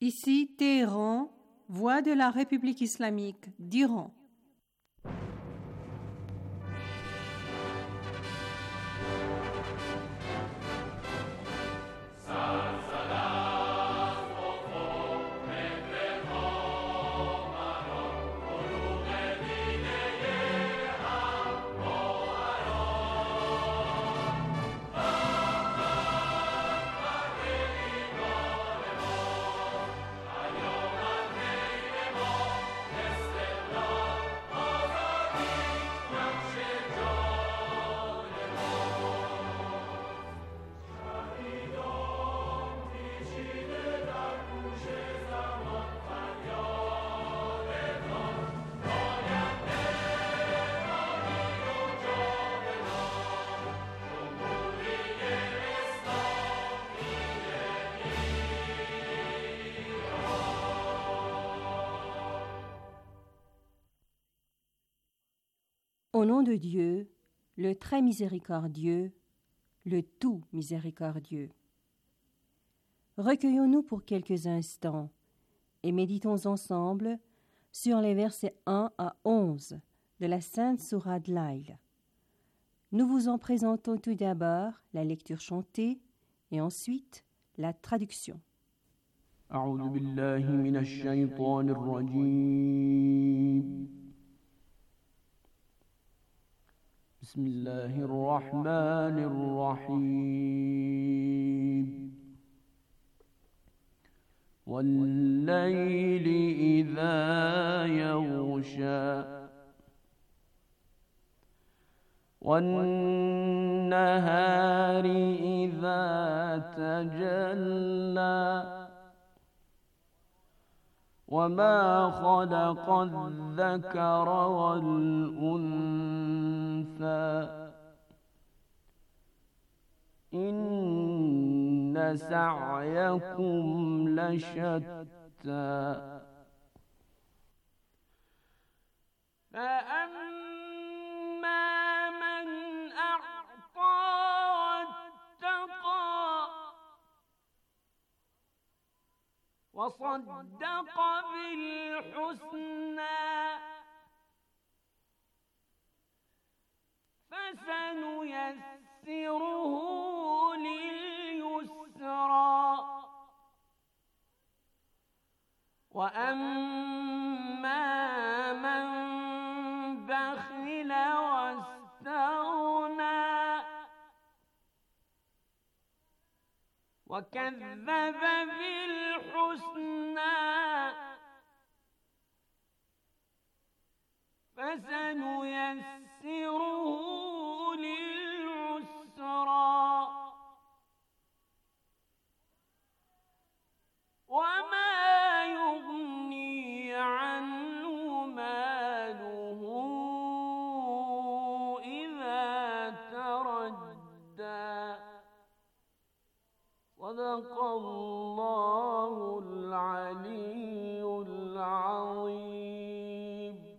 Ici Téhéran, voix de la République islamique d'Iran. Au nom de Dieu, le très miséricordieux, le tout miséricordieux. Recueillons-nous pour quelques instants et méditons ensemble sur les versets 1 à 11 de la Sainte Sourate Layl. Nous vous en présentons tout d'abord la lecture chantée et ensuite la traduction. أعوذ بالله من الشيطان الرجيم بسم الله الرحمن الرحيم والليل إذا يغشى والنهار إذا تجلى وما خلق الذكر والأنثى إن سعيكم لشتى فأما من أعطى واتقى وصدق بالحسنى فسنيسره لليسرى وأما من بخل واستغنى وكذب بالحسنى فسنيسره للعسرى وما يغني عنه ماله إذا تردى صدق الله العلي العظيم.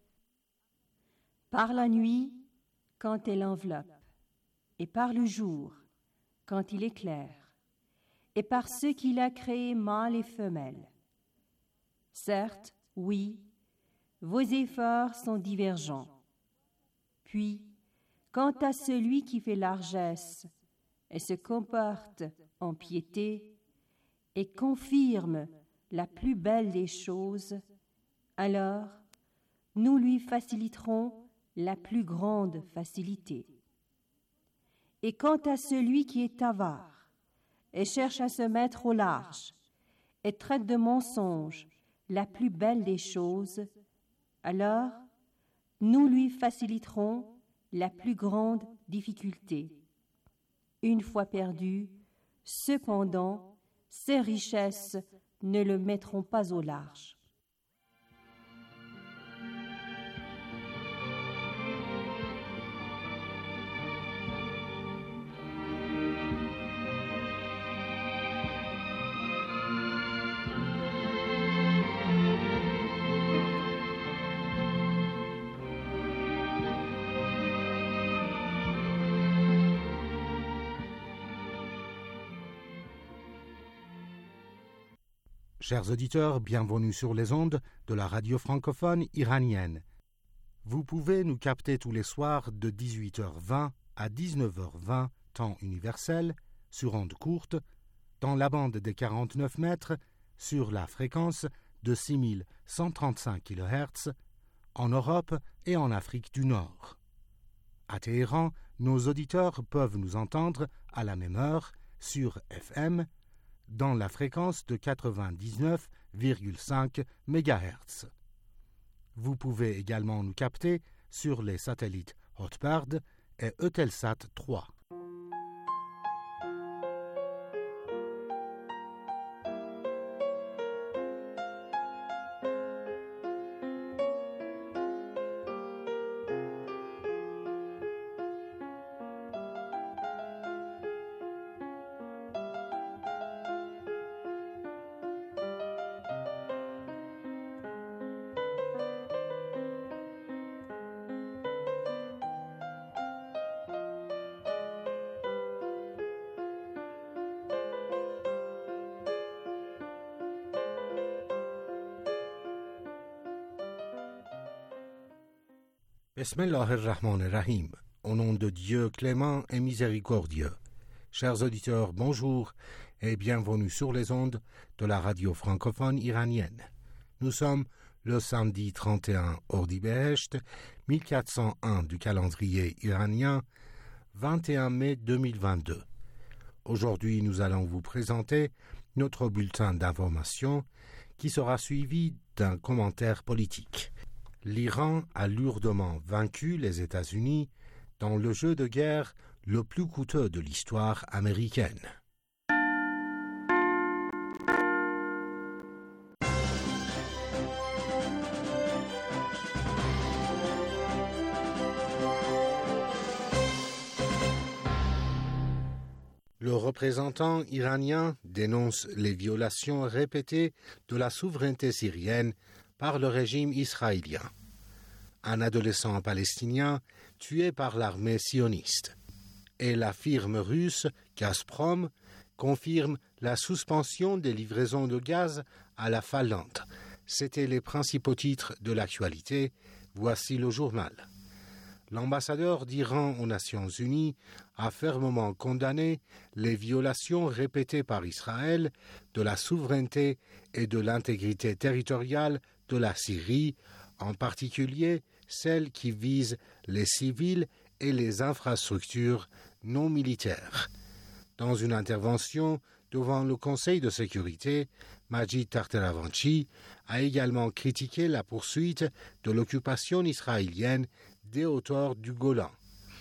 Par la nuit, quand elle enveloppe, et par le jour, quand il éclaire, et par ceux qu'il a créés mâles et femelles. Certes, oui, vos efforts sont divergents. Puis, quant à celui qui fait largesse et se comporte en piété et confirme la plus belle des choses, alors nous lui faciliterons la plus grande facilité. Et quant à celui qui est avare et cherche à se mettre au large et traite de mensonge la plus belle des choses, alors nous lui faciliterons la plus grande difficulté. Une fois perdu, cependant, ses richesses ne le mettront pas au large. Chers auditeurs, bienvenue sur les ondes de la radio francophone iranienne. Vous pouvez nous capter tous les soirs de 18h20 à 19h20, temps universel, sur ondes courtes, dans la bande des 49 mètres, sur la fréquence de 6135 kHz, en Europe et en Afrique du Nord. À Téhéran, nos auditeurs peuvent nous entendre à la même heure sur FM, dans la fréquence de 99,5 MHz. Vous pouvez également nous capter sur les satellites Hotbird et Eutelsat 3. Bismillah ar-Rahman ar-Rahim, au nom de Dieu clément et miséricordieux. Chers auditeurs, bonjour et bienvenue sur les ondes de la radio francophone iranienne. Nous sommes le samedi 31 Ordi-Behesht, 1401 du calendrier iranien, 21 mai 2022. Aujourd'hui, nous allons vous présenter notre bulletin d'information qui sera suivi d'un commentaire politique. L'Iran a lourdement vaincu les États-Unis dans le jeu de guerre le plus coûteux de l'histoire américaine. Le représentant iranien dénonce les violations répétées de la souveraineté syrienne par le régime israélien. Un adolescent palestinien tué par l'armée sioniste. Et la firme russe Gazprom confirme la suspension des livraisons de gaz à la Finlande. C'étaient les principaux titres de l'actualité. Voici le journal. L'ambassadeur d'Iran aux Nations Unies a fermement condamné les violations répétées par Israël de la souveraineté et de l'intégrité territoriale de la Syrie, en particulier celles qui visent les civils et les infrastructures non militaires. Dans une intervention devant le Conseil de sécurité, Majid Tahteravanchi a également critiqué la poursuite de l'occupation israélienne des hauteurs du Golan.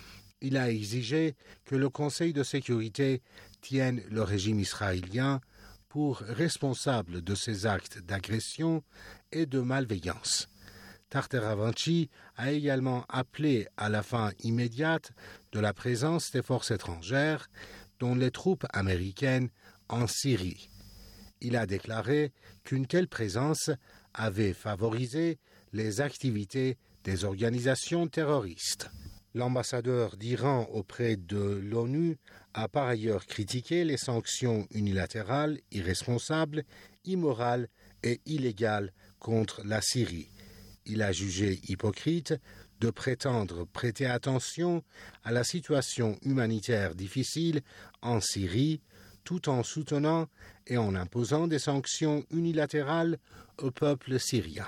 Il a exigé que le Conseil de sécurité tienne le régime israélien pour responsable de ces actes d'agression et de malveillance. Tahteravanchi a également appelé à la fin immédiate de la présence des forces étrangères, dont les troupes américaines, en Syrie. Il a déclaré qu'une telle présence avait favorisé les activités des organisations terroristes. L'ambassadeur d'Iran auprès de l'ONU a par ailleurs critiqué les sanctions unilatérales, irresponsables, immorales et illégales contre la Syrie. Il a jugé hypocrite de prétendre prêter attention à la situation humanitaire difficile en Syrie, tout en soutenant et en imposant des sanctions unilatérales au peuple syrien.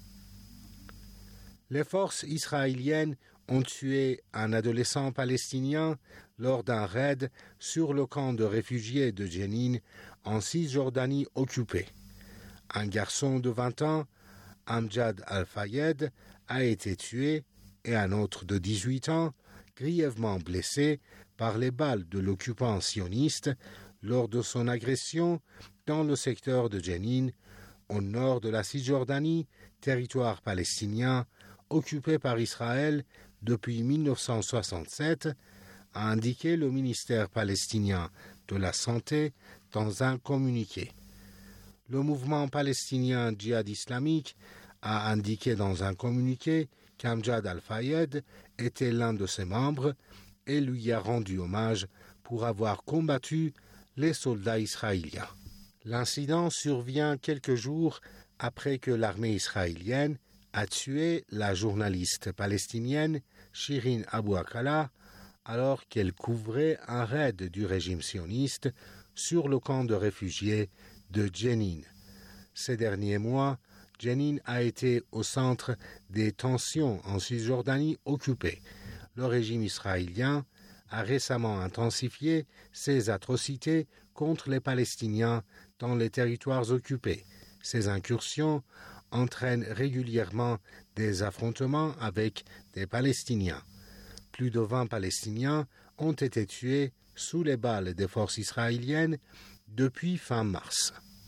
Les forces israéliennes ont tué un adolescent palestinien lors d'un raid sur le camp de réfugiés de Jenin en Cisjordanie occupée. Un garçon de 20 ans, Amjad Al-Fayed, a été tué et un autre de 18 ans, grièvement blessé par les balles de l'occupant sioniste lors de son agression dans le secteur de Jenin, au nord de la Cisjordanie, territoire palestinien occupé par Israël depuis 1967, a indiqué le ministère palestinien de la Santé dans un communiqué. Le mouvement palestinien djihad islamique a indiqué dans un communiqué qu'Amjad Al-Fayed était l'un de ses membres et lui a rendu hommage pour avoir combattu les soldats israéliens. L'incident survient quelques jours après que l'armée israélienne a tué la journaliste palestinienne Shirin Abu Akleh alors qu'elle couvrait un raid du régime sioniste sur le camp de réfugiés de Jenin. Ces derniers mois, Jenin a été au centre des tensions en Cisjordanie occupée. Le régime israélien a récemment intensifié ses atrocités contre les Palestiniens dans les territoires occupés. Ces incursions entraînent régulièrement des affrontements avec des Palestiniens. Plus de 20 Palestiniens ont été tués sous les balles des forces israéliennes depuis fin mars.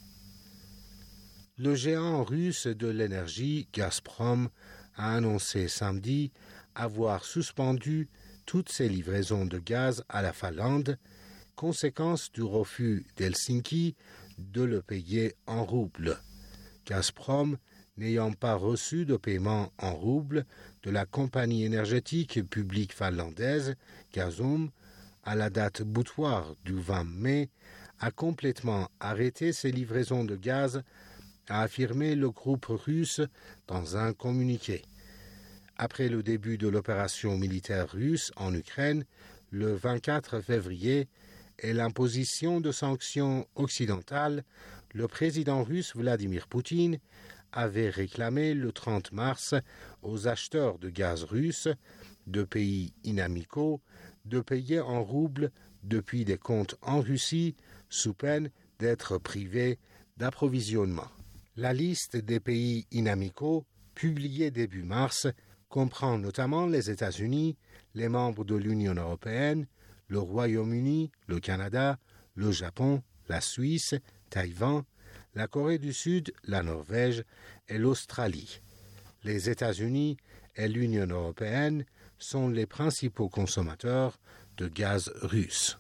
Le géant russe de l'énergie, Gazprom, a annoncé samedi avoir suspendu toutes ses livraisons de gaz à la Finlande, conséquence du refus d'Helsinki de le payer en roubles. Gazprom, n'ayant pas reçu de paiement en roubles de la compagnie énergétique publique finlandaise, Gasum, à la date butoir du 20 mai, a complètement arrêté ses livraisons de gaz, a affirmé le groupe russe dans un communiqué. Après le début de l'opération militaire russe en Ukraine, le 24 février, et l'imposition de sanctions occidentales, le président russe Vladimir Poutine avait réclamé le 30 mars aux acheteurs de gaz russes de pays inamicaux de payer en roubles depuis des comptes en Russie sous peine d'être privés d'approvisionnement. La liste des pays inamicaux, publiée début mars, comprend notamment les États-Unis, les membres de l'Union européenne, le Royaume-Uni, le Canada, le Japon, la Suisse, Taïwan, la Corée du Sud, la Norvège et l'Australie. Les États-Unis et l'Union européenne sont les principaux consommateurs de gaz russe.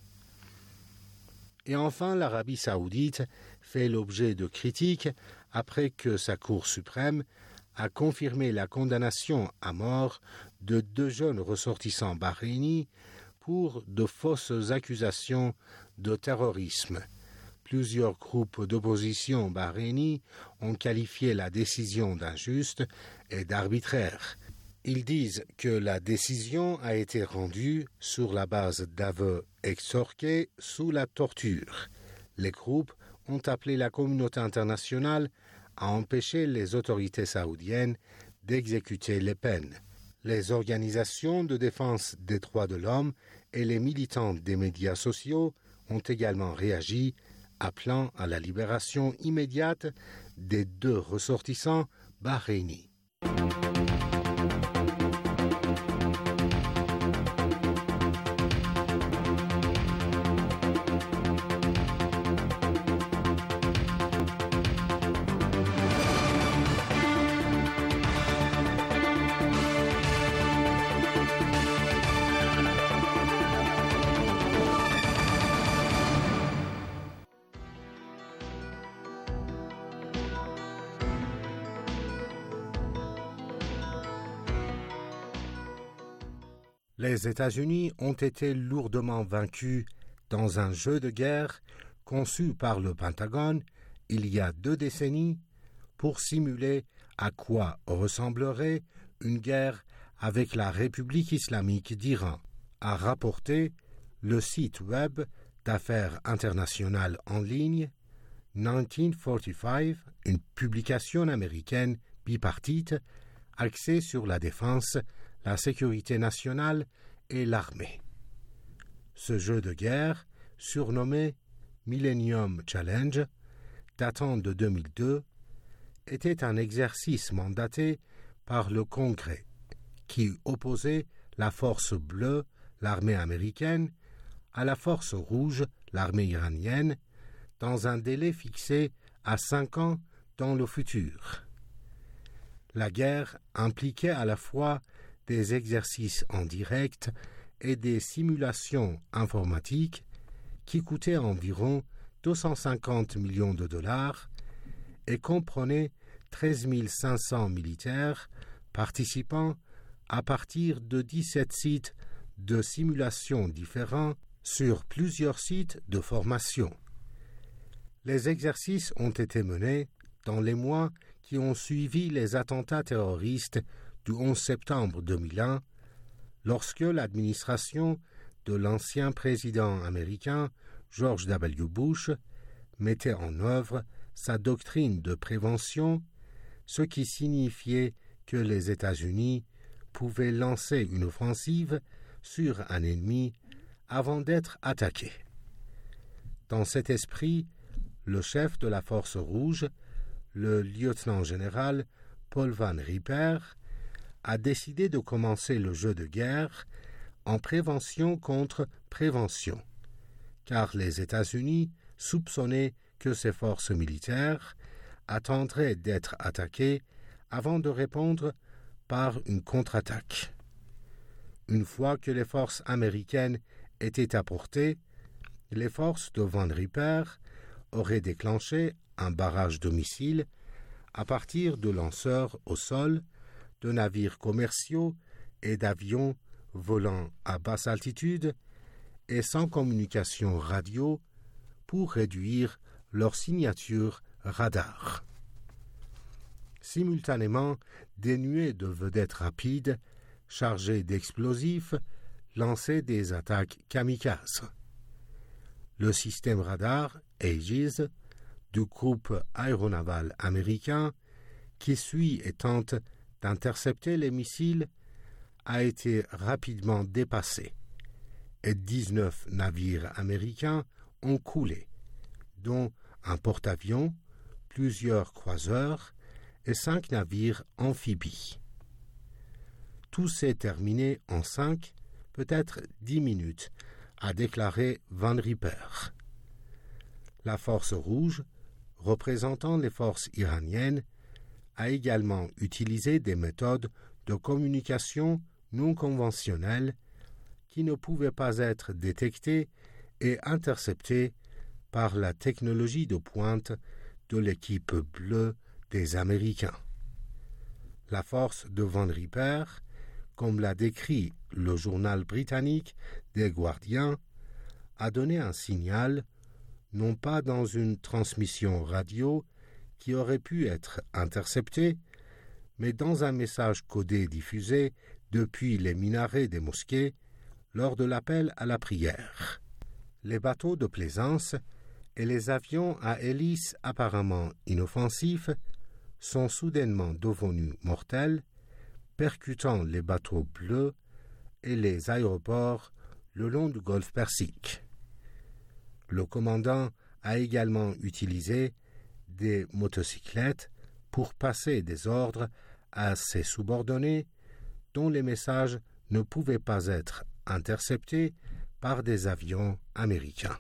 Et enfin, l'Arabie saoudite fait l'objet de critiques après que sa Cour suprême a confirmé la condamnation à mort de 2 jeunes ressortissants bahreïnis pour de fausses accusations de terrorisme. Plusieurs groupes d'opposition bahreïnis ont qualifié la décision d'injuste et d'arbitraire. Ils disent que la décision a été rendue sur la base d'aveux extorqués sous la torture. Les groupes ont appelé la communauté internationale à empêcher les autorités saoudiennes d'exécuter les peines. Les organisations de défense des droits de l'homme et les militants des médias sociaux ont également réagi, appelant à la libération immédiate des 2 ressortissants bahreïnis. Les États-Unis ont été lourdement vaincus dans un jeu de guerre conçu par le Pentagone il y a 2 décennies pour simuler à quoi ressemblerait une guerre avec la République islamique d'Iran, a rapporté le site web d'affaires internationales en ligne 1945, une publication américaine bipartite axée sur la défense, la sécurité nationale et l'armée. Ce jeu de guerre, surnommé Millennium Challenge, datant de 2002, était un exercice mandaté par le Congrès qui opposait la force bleue, l'armée américaine, à la force rouge, l'armée iranienne, dans un délai fixé à 5 ans dans le futur. La guerre impliquait à la fois des exercices en direct et des simulations informatiques qui coûtaient environ 250 millions de dollars et comprenaient 13 500 militaires participant à partir de 17 sites de simulation différents sur plusieurs sites de formation. Les exercices ont été menés dans les mois qui ont suivi les attentats terroristes du 11 septembre 2001, lorsque l'administration de l'ancien président américain George W. Bush mettait en œuvre sa doctrine de prévention, ce qui signifiait que les États-Unis pouvaient lancer une offensive sur un ennemi avant d'être attaqués. Dans cet esprit, le chef de la Force rouge, le lieutenant-général Paul Van Ripper, a décidé de commencer le jeu de guerre en prévention contre prévention, car les États-Unis soupçonnaient que ces forces militaires attendraient d'être attaquées avant de répondre par une contre-attaque. Une fois que les forces américaines étaient à portée, les forces de Van Ripper auraient déclenché un barrage de missiles à partir de lanceurs au sol, de navires commerciaux et d'avions volant à basse altitude et sans communication radio pour réduire leur signature radar. Simultanément, des nuées de vedettes rapides, chargées d'explosifs, lançaient des attaques kamikazes. Le système radar Aegis du groupe aéronaval américain, qui suit et tente d'intercepter les missiles, a été rapidement dépassé et 19 navires américains ont coulé, dont un porte-avions, plusieurs croiseurs et 5 navires amphibies. Tout s'est terminé en 5, peut-être 10 minutes, a déclaré Van Ripper. La Force rouge, représentant les forces iraniennes, a également utilisé des méthodes de communication non conventionnelles qui ne pouvaient pas être détectées et interceptées par la technologie de pointe de l'équipe bleue des Américains. La force de Van Ripper, comme l'a décrit le journal britannique The Guardian, a donné un signal, non pas dans une transmission radio qui aurait pu être interceptée, mais dans un message codé diffusé depuis les minarets des mosquées lors de l'appel à la prière. Les bateaux de plaisance et les avions à hélices apparemment inoffensifs sont soudainement devenus mortels, percutant les bateaux bleus et les aéroports le long du golfe Persique. Le commandant a également utilisé des motocyclettes pour passer des ordres à ses subordonnés dont les messages ne pouvaient pas être interceptés par des avions américains.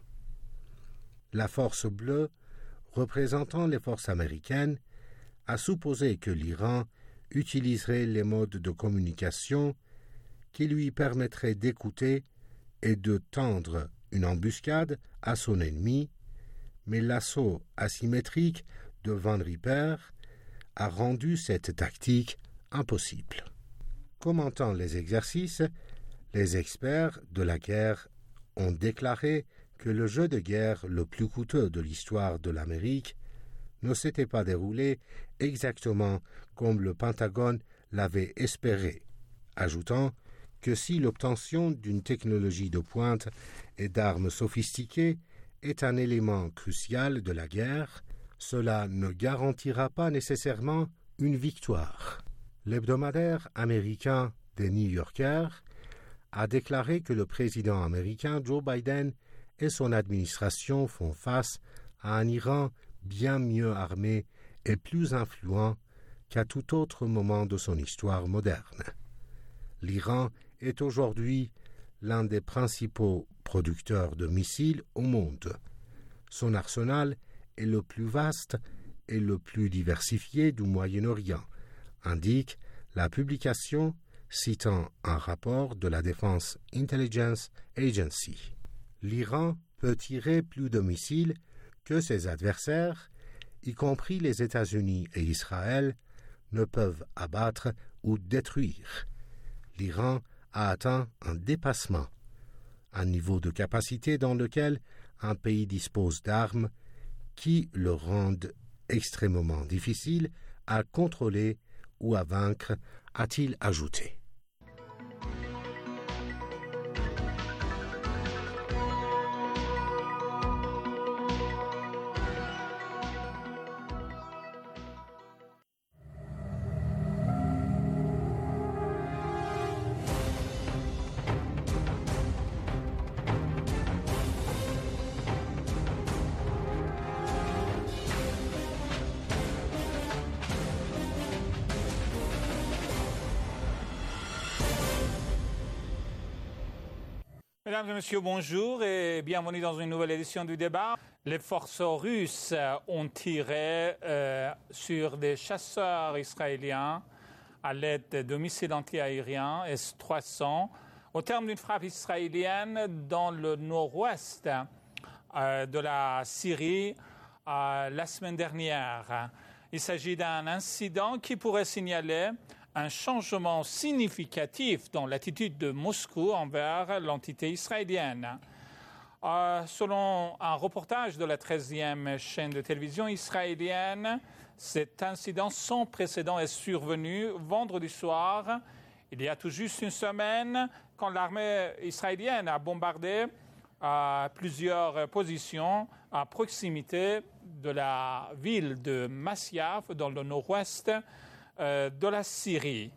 La force bleue, représentant les forces américaines, a supposé que l'Iran utiliserait les modes de communication qui lui permettraient d'écouter et de tendre une embuscade à son ennemi, mais l'assaut asymétrique de Van Ripper a rendu cette tactique impossible. Commentant les exercices, les experts de la guerre ont déclaré que le jeu de guerre le plus coûteux de l'histoire de l'Amérique ne s'était pas déroulé exactement comme le Pentagone l'avait espéré, ajoutant que si l'obtention d'une technologie de pointe et d'armes sophistiquées est un élément crucial de la guerre, cela ne garantira pas nécessairement une victoire. L'hebdomadaire américain The New Yorker a déclaré que le président américain Joe Biden et son administration font face à un Iran bien mieux armé et plus influent qu'à tout autre moment de son histoire moderne. L'Iran est aujourd'hui l'un des principaux producteurs de missiles au monde. Son arsenal est le plus vaste et le plus diversifié du Moyen-Orient, indique la publication citant un rapport de la Defense Intelligence Agency. L'Iran peut tirer plus de missiles que ses adversaires, y compris les États-Unis et Israël, ne peuvent abattre ou détruire. L'Iran a atteint un dépassement, un niveau de capacité dans lequel un pays dispose d'armes qui le rendent extrêmement difficile à contrôler ou à vaincre, a-t-il ajouté. Mesdames et messieurs, bonjour et bienvenue dans une nouvelle édition du débat. Les forces russes ont tiré sur des chasseurs israéliens à l'aide de missiles antiaériens S-300 au terme d'une frappe israélienne dans le nord-ouest de la Syrie la semaine dernière. Il s'agit d'un incident qui pourrait signaler un changement significatif dans l'attitude de Moscou envers l'entité israélienne. Selon un reportage de la 13e chaîne de télévision israélienne, cet incident sans précédent est survenu vendredi soir, il y a tout juste une semaine, quand l'armée israélienne a bombardé plusieurs positions à proximité de la ville de Masyaf, dans le nord-ouest de la Syrie.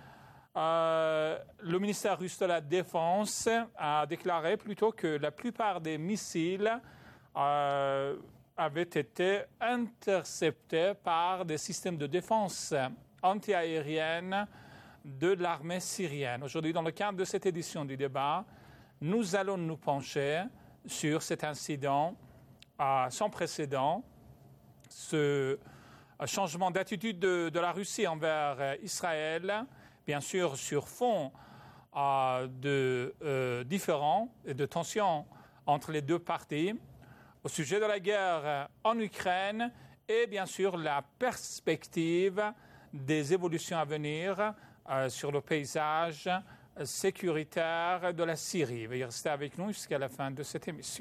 Le ministère russe de la Défense a déclaré plutôt que la plupart des missiles avaient été interceptés par des systèmes de défense antiaérienne de l'armée syrienne. Aujourd'hui, dans le cadre de cette édition du débat, nous allons nous pencher sur cet incident sans précédent, ce changement d'attitude de la Russie envers Israël, bien sûr sur fond de différends et de tensions entre les deux parties, au sujet de la guerre en Ukraine et bien sûr la perspective des évolutions à venir sur le paysage sécuritaire de la Syrie. Veuillez rester avec nous jusqu'à la fin de cette émission.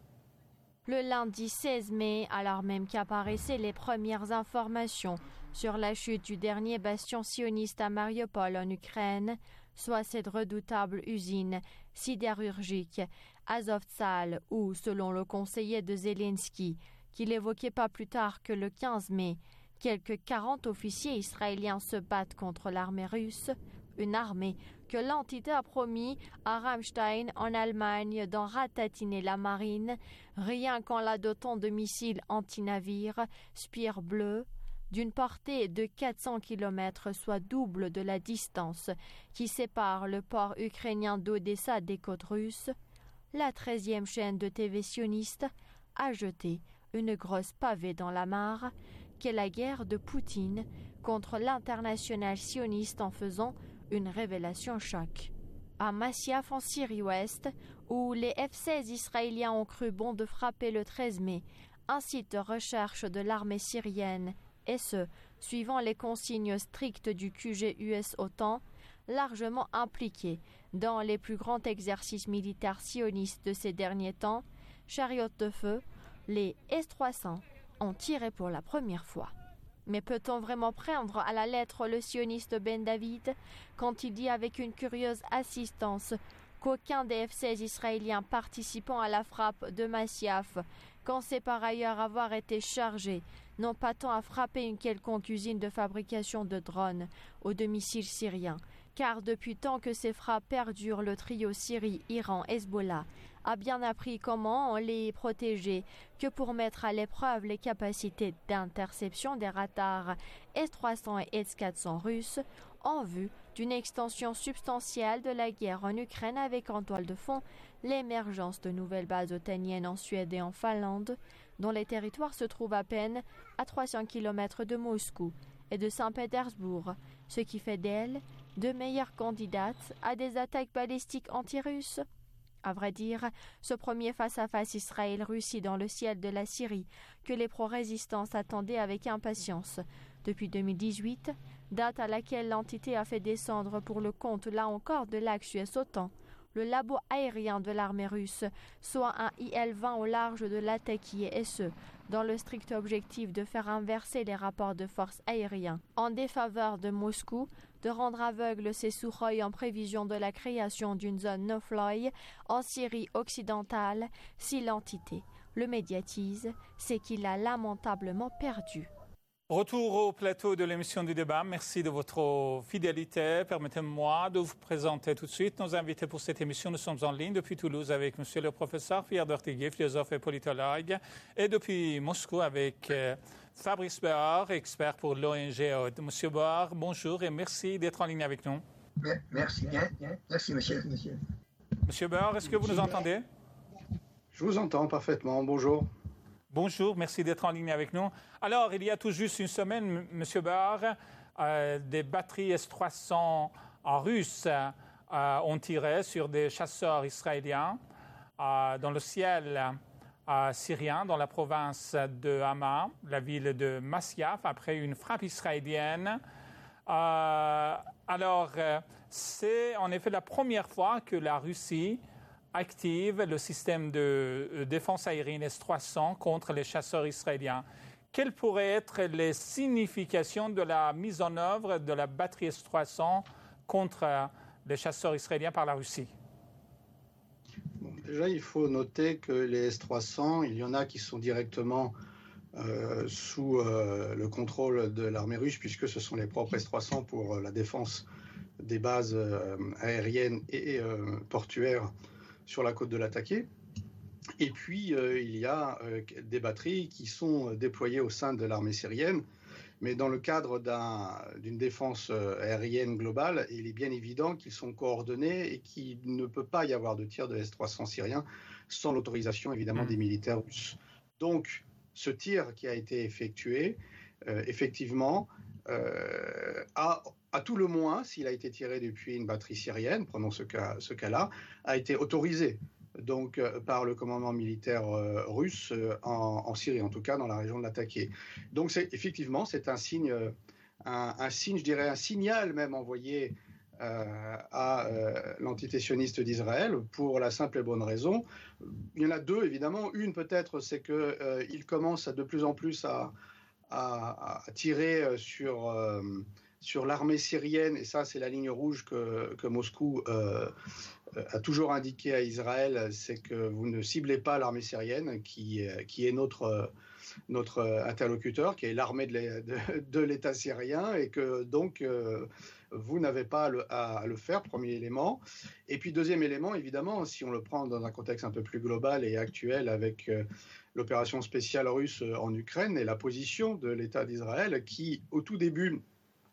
Le lundi 16 mai, alors même qu'apparaissaient les premières informations sur la chute du dernier bastion sioniste à Mariupol en Ukraine, soit cette redoutable usine sidérurgique Azovstal, où, selon le conseiller de Zelensky, qu'il évoquait pas plus tard que le 15 mai, quelques 40 officiers israéliens se battent contre l'armée russe, une armée que l'entité a promis à Ramstein en Allemagne d'en ratatiner la marine, rien qu'en la dotant de missiles anti-navires Speer bleu, d'une portée de 400 km, soit double de la distance qui sépare le port ukrainien d'Odessa des côtes russes. La 13e chaîne de TV sioniste a jeté une grosse pavée dans la mare qu'est la guerre de Poutine contre l'international sioniste en faisant une révélation choc. À Masyaf en Syrie-Ouest, où les F-16 israéliens ont cru bon de frapper le 13 mai, un site de recherche de l'armée syrienne, et ce, suivant les consignes strictes du QG US-OTAN, largement impliqué dans les plus grands exercices militaires sionistes de ces derniers temps, chariots de feu, les S-300 ont tiré pour la première fois. Mais peut-on vraiment prendre à la lettre le sioniste Ben David quand il dit avec une curieuse assistance qu'aucun des F-16 israéliens participant à la frappe de Masyaf, quand c'est par ailleurs avoir été chargé, non pas tant à frapper une quelconque usine de fabrication de drones ou de missiles syriens, car depuis tant que ces frappes perdurent, le trio Syrie, Iran, Hezbollah a bien appris comment les protéger que pour mettre à l'épreuve les capacités d'interception des radars S-300 et S-400 russes en vue d'une extension substantielle de la guerre en Ukraine, avec en toile de fond l'émergence de nouvelles bases otaniennes en Suède et en Finlande, dont les territoires se trouvent à peine à 300 km de Moscou et de Saint-Pétersbourg, ce qui fait d'elles de meilleures candidates à des attaques balistiques anti-russes. À vrai dire, ce premier face-à-face Israël-Russie dans le ciel de la Syrie, que les pro-résistance attendaient avec impatience depuis 2018, date à laquelle l'entité a fait descendre pour le compte, là encore, de l'axe US-OTAN, le labo aérien de l'armée russe, soit un IL-20 au large de Latakie, et ce, dans le strict objectif de faire inverser les rapports de force aériens en défaveur de Moscou, de rendre aveugle ses Sukhoi en prévision de la création d'une zone no-fly en Syrie occidentale si l'entité le médiatise, c'est qu'il a lamentablement perdu. Retour au plateau de l'émission du débat. Merci de votre fidélité. Permettez-moi de vous présenter tout de suite nos invités pour cette émission. Nous sommes en ligne depuis Toulouse avec monsieur le professeur Pierre Dortiguier, philosophe et politologue, et depuis Moscou avec Fabrice Behar, expert pour l'ONG ODD. Monsieur Behar, bonjour et merci d'être en ligne avec nous. Merci, monsieur. Monsieur Behar, est-ce que vous nous entendez? Je vous entends parfaitement. Bonjour. Bonjour, merci d'être en ligne avec nous. Alors, il y a tout juste une semaine, M. Behar, des batteries S-300 russes ont tiré sur des chasseurs israéliens dans le ciel syrien, dans la province de Hama, la ville de Masyaf, après une frappe israélienne. C'est en effet la première fois que la Russie active le système de défense aérienne S-300 contre les chasseurs israéliens. Quelles pourraient être les significations de la mise en œuvre de la batterie S-300 contre les chasseurs israéliens par la Russie? Déjà, il faut noter que les S-300, il y en a qui sont directement sous le contrôle de l'armée russe, puisque ce sont les propres S-300 pour la défense des bases aériennes et portuaires sur la côte de l'Attaqué. Et puis, il y a des batteries qui sont déployées au sein de l'armée syrienne, mais dans le cadre d'une défense aérienne globale, il est bien évident qu'ils sont coordonnés et qu'il ne peut pas y avoir de tir de S-300 syriens sans l'autorisation, évidemment, des militaires russes. Donc, ce tir qui a été effectué, effectivement, à tout le moins, s'il a été tiré depuis une batterie syrienne, prenons ce cas-là, a été autorisé donc par le commandement militaire russe en Syrie, en tout cas dans la région de l'Attaqué. Donc effectivement, c'est un signe, je dirais un signal même envoyé à l'entité sioniste d'Israël pour la simple et bonne raison. Il y en a deux, évidemment. Une peut-être, c'est qu'il commence de plus en plus à tirer sur l'armée syrienne, et ça c'est la ligne rouge que Moscou a toujours indiqué à Israël, c'est que vous ne ciblez pas l'armée syrienne qui est notre interlocuteur, qui est l'armée de l'État syrien, et que donc vous n'avez pas à le faire, premier élément. Et puis deuxième élément, évidemment, si on le prend dans un contexte un peu plus global et actuel avec l'opération spéciale russe en Ukraine et la position de l'État d'Israël qui, au tout début,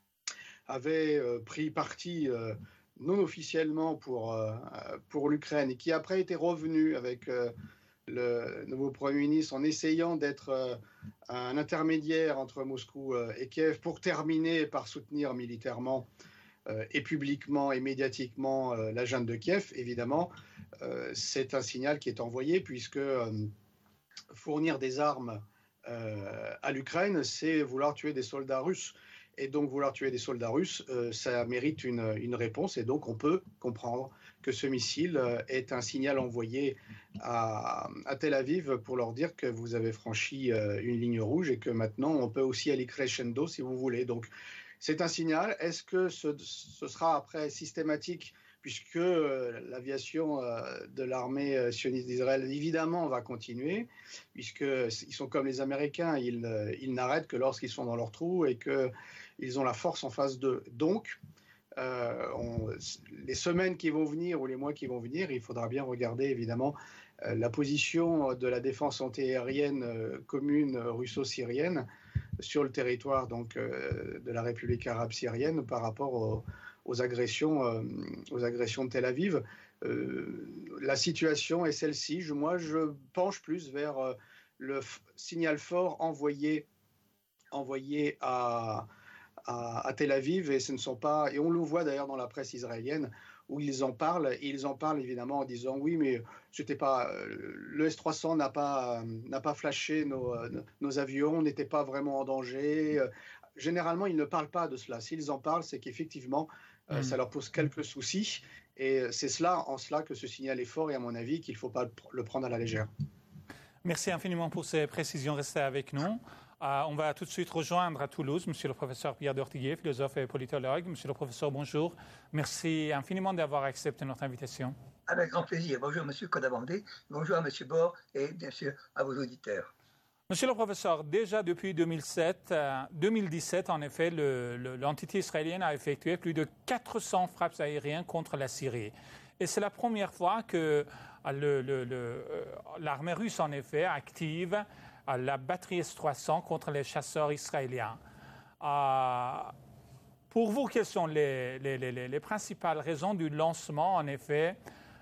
avait pris parti non officiellement pour l'Ukraine et qui après était revenu avec le nouveau Premier ministre en essayant d'être un intermédiaire entre Moscou et Kiev pour terminer par soutenir militairement et publiquement et médiatiquement la junte de Kiev. Évidemment, c'est un signal qui est envoyé puisque fournir des armes à l'Ukraine, c'est vouloir tuer des soldats russes. Et donc, vouloir tuer des soldats russes, ça mérite une réponse. Et donc, on peut comprendre que ce missile est un signal envoyé à Tel Aviv pour leur dire que vous avez franchi une ligne rouge et que maintenant, on peut aussi aller crescendo si vous voulez. Donc, c'est un signal. Est-ce que ce sera après systématique, puisque l'aviation de l'armée sioniste d'Israël, évidemment, va continuer, puisqu'ils sont comme les Américains, ils n'arrêtent que lorsqu'ils sont dans leur trou et qu'ils ont la force en face d'eux. Donc, les semaines qui vont venir ou les mois qui vont venir, il faudra bien regarder, évidemment, la position de la défense antiaérienne commune russo-syrienne sur le territoire donc, de la République arabe syrienne par rapport aux agressions de Tel Aviv. La situation est celle-ci. Moi, je penche plus vers le signal fort envoyé à Tel Aviv, et ce ne sont pas, et on le voit d'ailleurs dans la presse israélienne où ils en parlent, et ils en parlent évidemment en disant oui, mais c'était pas le S-300 n'a pas flashé nos avions, on n'était pas vraiment en danger. Généralement, ils ne parlent pas de cela. S'ils en parlent, c'est qu'effectivement, ça leur pose quelques soucis, et c'est en cela que ce signal est fort, et à mon avis, qu'il ne faut pas le prendre à la légère. Merci infiniment pour ces précisions. Restez avec nous. On va tout de suite rejoindre à Toulouse monsieur le professeur Pierre Dortiguier, philosophe et politologue. Monsieur le professeur, bonjour. Merci infiniment d'avoir accepté notre invitation. Avec grand plaisir. Bonjour monsieur Codabandé, bonjour à monsieur Bord et bien sûr à vos auditeurs. Monsieur le professeur, déjà depuis 2017, en effet, l'entité israélienne a effectué plus de 400 frappes aériennes contre la Syrie. Et c'est la première fois que l'armée russe, en effet, active la batterie S-300 contre les chasseurs israéliens. Pour vous, quelles sont les principales raisons du lancement, en effet,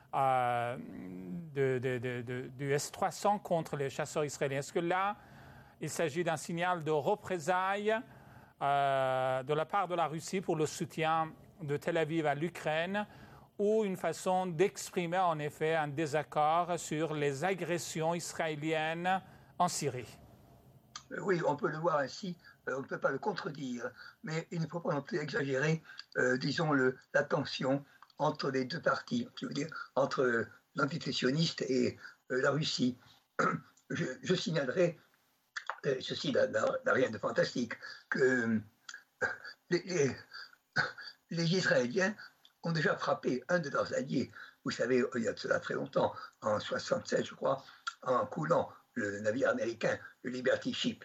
du S-300 contre les chasseurs israéliens? Est-ce que là, il s'agit d'un signal de représailles de la part de la Russie pour le soutien de Tel Aviv à l'Ukraine, ou une façon d'exprimer en effet un désaccord sur les agressions israéliennes en Syrie? Oui, on peut le voir ainsi, on ne peut pas le contredire, mais il ne faut pas non plus exagérer, disons, la tension entre les deux parties, je veux dire, entre l'entité sioniste et la Russie. Je signalerai, ceci n'a rien de fantastique, que les Israéliens ont déjà frappé un de leurs alliés, vous savez, il y a de cela très longtemps, en 1967, je crois, en coulant le navire américain, le Liberty Ship.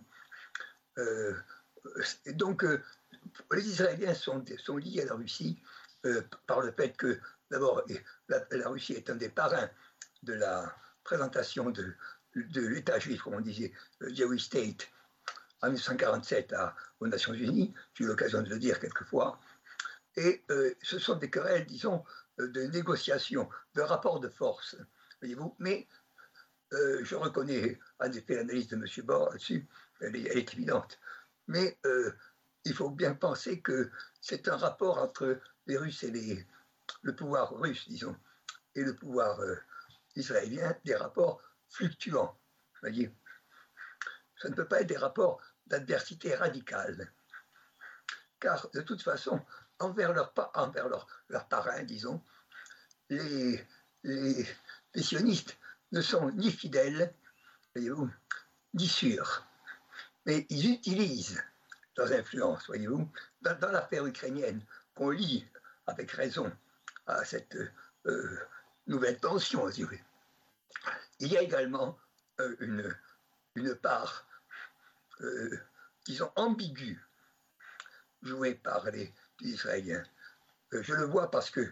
Donc, les Israéliens sont liés à la Russie par le fait que, d'abord, la Russie est un des parrains de la présentation de l'État juif, comme on disait, le Jewish State, en 1947 aux Nations Unies. J'ai eu l'occasion de le dire quelquefois. Et ce sont des querelles, disons, de négociation, de rapport de force, voyez-vous. Mais je reconnais, en effet, l'analyse de M. Bord là-dessus, elle est évidente. Mais il faut bien penser que c'est un rapport entre les Russes et le pouvoir russe, disons, et le pouvoir israélien, des rapports fluctuants, voyez. Ça ne peut pas être des rapports d'adversité radicale. Car, de toute façon, envers leur parrain, disons, les sionistes ne sont ni fidèles, voyez-vous, ni sûrs. Mais ils utilisent leurs influences, voyez-vous, dans l'affaire ukrainienne, qu'on lie avec raison à cette nouvelle tension, si vous voulez. Il y a également une part, disons, ambiguë, jouée par les Israéliens. Je le vois parce que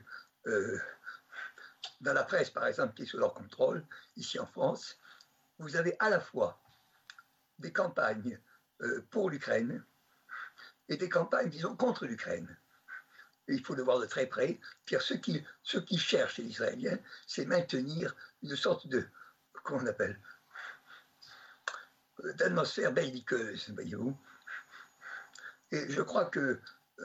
dans la presse, par exemple, qui est sous leur contrôle, ici en France, vous avez à la fois des campagnes pour l'Ukraine et des campagnes, disons, contre l'Ukraine. Et il faut le voir de très près, car ce qu'ils cherchent, les Israéliens, c'est maintenir une sorte de, comment on appelle, d'atmosphère belliqueuse, voyez-vous. Et je crois que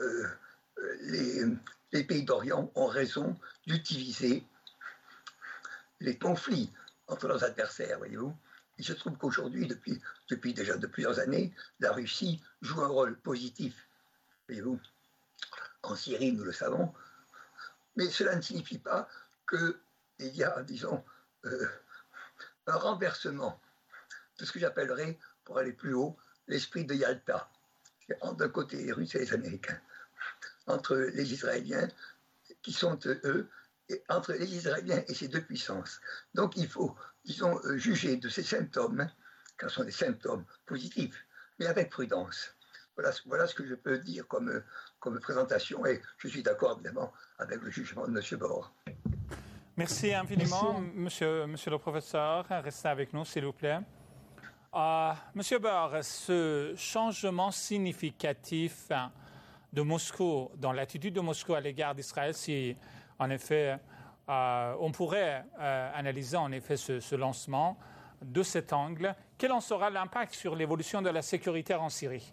les pays d'Orient ont raison d'utiliser les conflits entre leurs adversaires, voyez-vous. Il se trouve qu'aujourd'hui, depuis déjà de plusieurs années, la Russie joue un rôle positif, voyez-vous. En Syrie, nous le savons, mais cela ne signifie pas qu'il y a, disons, un renversement de ce que j'appellerais, pour aller plus haut, l'esprit de Yalta, d'un côté les Russes et les Américains, entre les Israéliens, qui sont eux, et entre les Israéliens et ces deux puissances. Donc il faut, disons, juger de ces symptômes, car ce sont des symptômes positifs, mais avec prudence. Voilà ce que je peux dire comme présentation, et je suis d'accord évidemment avec le jugement de M. Bord. Merci infiniment, monsieur le professeur. Restez avec nous, s'il vous plaît. Monsieur Bord, ce changement significatif de Moscou, dans l'attitude de Moscou à l'égard d'Israël, si en effet on pourrait analyser en effet ce lancement de cet angle, quel en sera l'impact sur l'évolution de la sécurité en Syrie?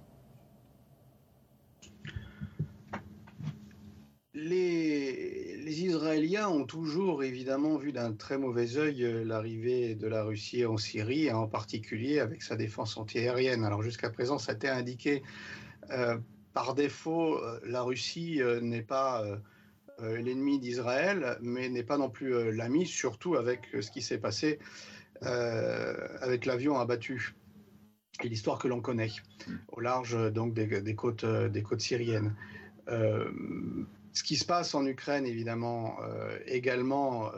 Les Israéliens ont toujours évidemment vu d'un très mauvais œil l'arrivée de la Russie en Syrie, et en particulier avec sa défense antiaérienne. Alors jusqu'à présent, ça a été indiqué par défaut, la Russie n'est pas l'ennemi d'Israël, mais n'est pas non plus l'ami, surtout avec ce qui s'est passé avec l'avion abattu. Et l'histoire que l'on connaît, au large donc des côtes syriennes. Ce qui se passe en Ukraine, évidemment, également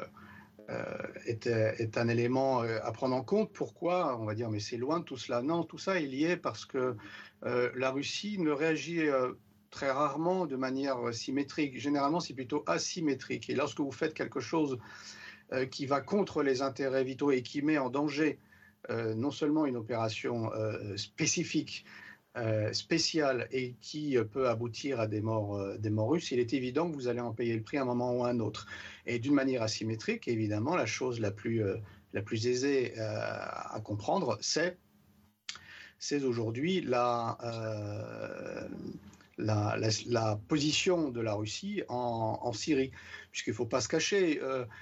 est un élément à prendre en compte. Pourquoi ? On va dire, mais c'est loin de tout cela. Non, tout ça est lié parce que la Russie ne réagit très rarement de manière symétrique. Généralement, c'est plutôt asymétrique. Et lorsque vous faites quelque chose qui va contre les intérêts vitaux et qui met en danger non seulement une opération spécifique, spéciale et qui peut aboutir à des morts russes, il est évident que vous allez en payer le prix à un moment ou à un autre. Et d'une manière asymétrique, évidemment, la chose la plus aisée à comprendre, c'est aujourd'hui la position de la Russie en Syrie. Puisqu'il ne faut pas se cacher,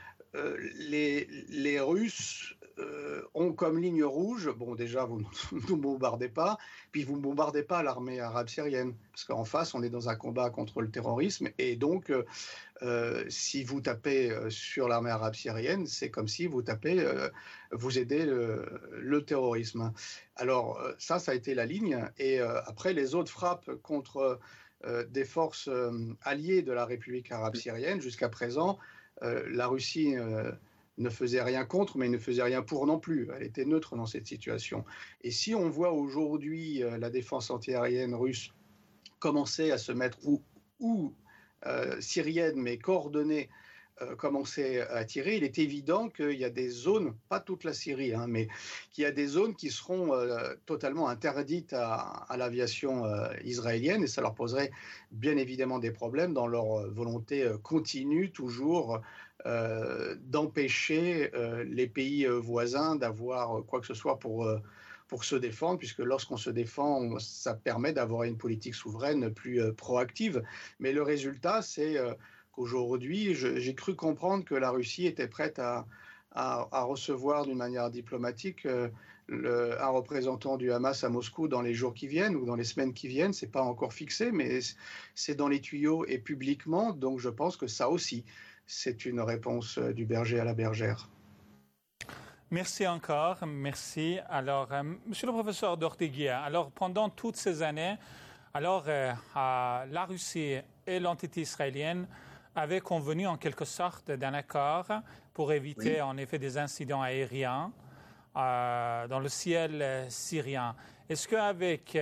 les Russes ont comme ligne rouge, bon déjà vous ne nous bombardez pas, puis vous ne bombardez pas l'armée arabe syrienne, parce qu'en face on est dans un combat contre le terrorisme, et donc si vous tapez sur l'armée arabe syrienne, c'est comme si vous aidez le terrorisme. Alors ça a été la ligne, et après les autres frappes contre des forces alliées de la République arabe syrienne, jusqu'à présent, la Russie ne faisait rien contre, mais ne faisait rien pour non plus. Elle était neutre dans cette situation. Et si on voit aujourd'hui la défense antiaérienne russe commencer à se mettre, ou syrienne, mais coordonnée, commencer à tirer, il est évident qu'il y a des zones, pas toute la Syrie, mais qu'il y a des zones qui seront totalement interdites à l'aviation israélienne, et ça leur poserait bien évidemment des problèmes dans leur volonté continue, toujours, d'empêcher les pays voisins d'avoir quoi que ce soit pour se défendre, puisque lorsqu'on se défend, ça permet d'avoir une politique souveraine plus proactive. Mais le résultat, c'est qu'aujourd'hui, j'ai cru comprendre que la Russie était prête à recevoir d'une manière diplomatique un représentant du Hamas à Moscou dans les jours qui viennent ou dans les semaines qui viennent. C'est pas encore fixé, mais c'est dans les tuyaux et publiquement. Donc je pense que ça aussi, c'est une réponse du berger à la bergère. Merci encore, merci. Alors, monsieur le professeur d'Orteguier, alors pendant toutes ces années, alors la Russie et l'entité israélienne avaient convenu en quelque sorte d'un accord pour éviter en effet des incidents aériens dans le ciel syrien. Est-ce qu'avec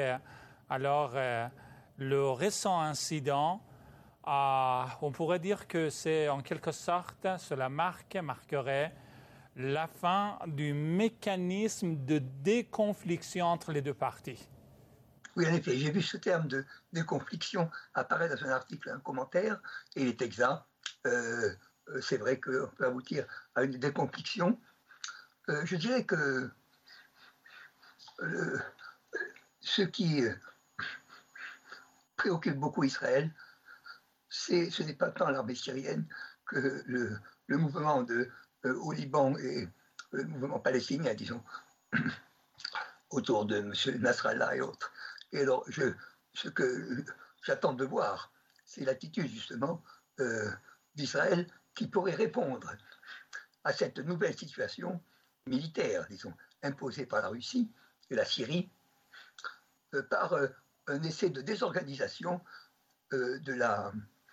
le récent incident, on pourrait dire que c'est en quelque sorte, cela marquerait la fin du mécanisme de déconfliction entre les deux parties? Oui, en effet, j'ai vu ce terme de déconfliction apparaître dans un article, un commentaire, et il est exact. C'est vrai qu'on peut aboutir à une déconfliction. Je dirais que ce qui préoccupe beaucoup Israël, ce n'est pas tant l'armée syrienne que le mouvement au Liban et le mouvement palestinien, disons, autour de M. Nasrallah et autres. Et alors, ce que j'attends de voir, c'est l'attitude justement d'Israël qui pourrait répondre à cette nouvelle situation militaire, disons, imposée par la Russie et la Syrie, par un essai de désorganisation de la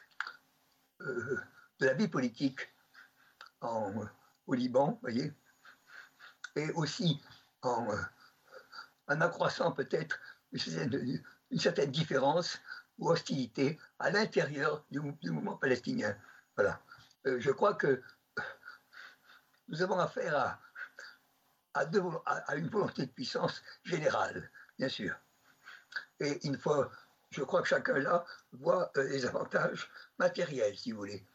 vie politique au Liban, voyez, et aussi en accroissant peut-être une certaine différence ou hostilité à l'intérieur du mouvement palestinien. Voilà. Je crois que nous avons affaire à une volonté de puissance générale, bien sûr. Et je crois que chacun là voit les avantages matériels, si vous voulez.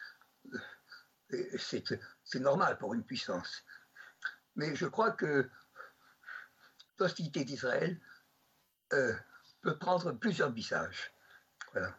C'est normal pour une puissance. Mais je crois que l'hostilité d'Israël peut prendre plusieurs visages. Voilà.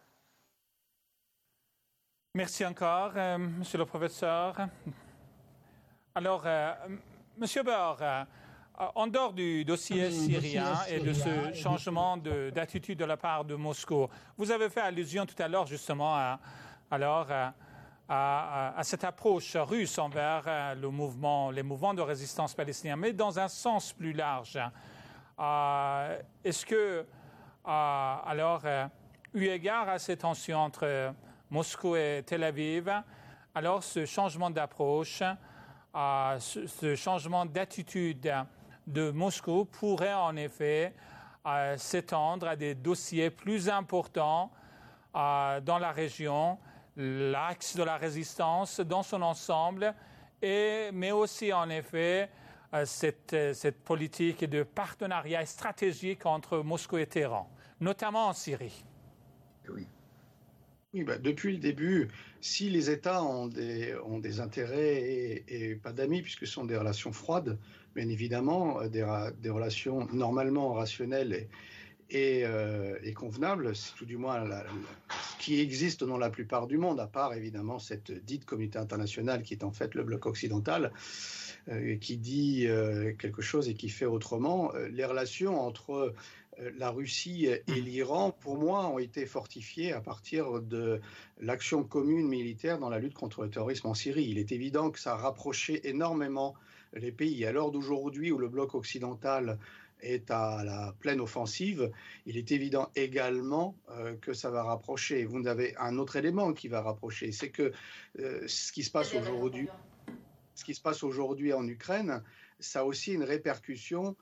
Merci encore, monsieur le professeur. Alors, monsieur Bauer, en dehors du dossier syrien et de ce changement d'attitude de la part de Moscou, vous avez fait allusion tout à l'heure justement à cette approche russe envers les mouvements de résistance palestiniens, mais dans un sens plus large. Est-ce que, eu égard à ces tensions entre Moscou et Tel Aviv, alors ce changement d'approche, ce changement d'attitude de Moscou pourrait en effet s'étendre à des dossiers plus importants dans la région, l'axe de la résistance dans son ensemble, mais aussi en effet cette politique de partenariat stratégique entre Moscou et Téhéran, notamment en Syrie. Oui. Oui, depuis le début, si les États ont des intérêts et pas d'amis, puisque ce sont des relations froides, bien évidemment, des relations normalement rationnelles et convenables, c'est tout du moins qui existe dans la plupart du monde, à part évidemment cette dite communauté internationale qui est en fait le bloc occidental, qui dit quelque chose et qui fait autrement. Les relations entre la Russie et l'Iran, pour moi, ont été fortifiées à partir de l'action commune militaire dans la lutte contre le terrorisme en Syrie. Il est évident que ça a rapproché énormément les pays. À l'heure d'aujourd'hui où le bloc occidental est à la pleine offensive, il est évident également que ça va rapprocher. Vous avez un autre élément qui va rapprocher, c'est que ce qui se passe aujourd'hui en Ukraine, ça a aussi une répercussion